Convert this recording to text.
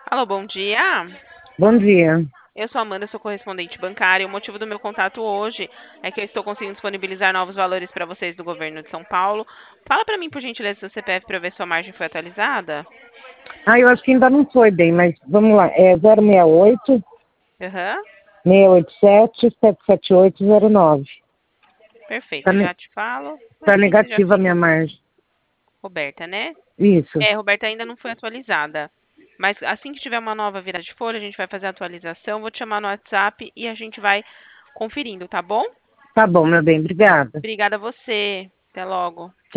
Alô, bom dia. Bom dia. Eu sou a Amanda, sou correspondente bancária. O motivo do meu contato hoje é que eu estou conseguindo disponibilizar novos valores para vocês do governo de São Paulo. Fala para mim, por gentileza, seu CPF para ver se sua margem foi atualizada. Eu acho que ainda não foi bem, mas vamos lá. É 068 Aham, 687 77809. perfeito. Tá, Eu já te falo. tá Assim você já negativa a fica. minha margem. Roberta, né? Isso. É, Roberta ainda não foi atualizada. Mas assim que tiver uma nova virada de folha, a gente vai fazer a atualização. Vou te chamar no WhatsApp e a gente vai conferindo, tá bom? Tá bom, meu bem. Obrigada. Obrigada a você. Até logo.